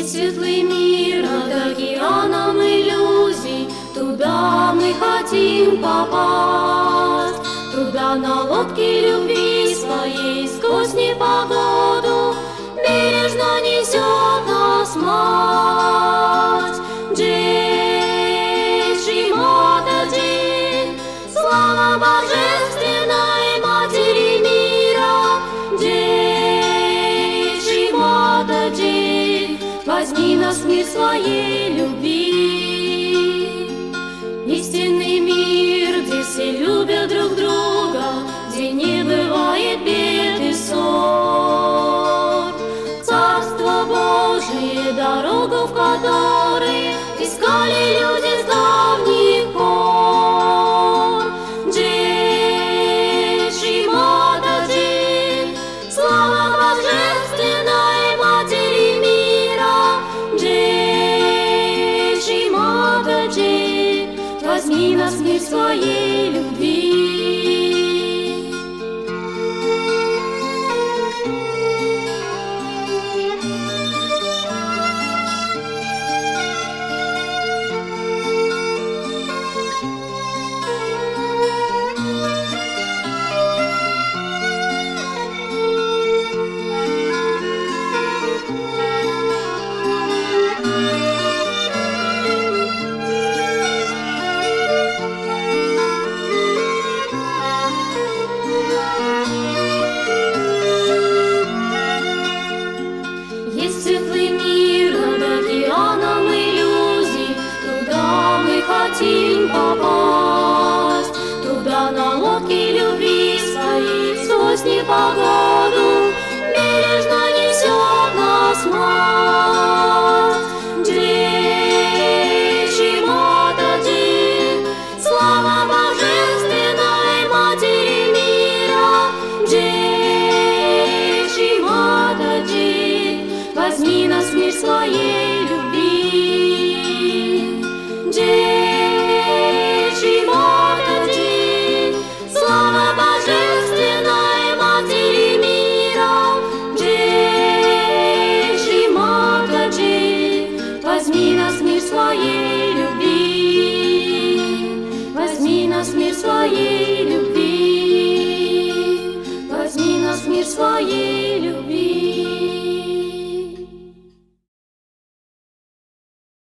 светлый мир над океаном иллюзий. Туда мы хотим попасть, туда на лодке любви своей сквозь непогоду бережно несет нас мать. Джей Шри Матаджи, слава божественной матери мира. Джей Шри Матаджи, возьми нас в мир своей любви. Истинный мир, где все любят друг друга, где не бывает бед и ссор. Царство Божие, дорогу в которой искали люди с давних пор. Джей Шри Матаджи, слава божественной матери мира. Джей Шри Матаджи, возьми нас в мир своей любви.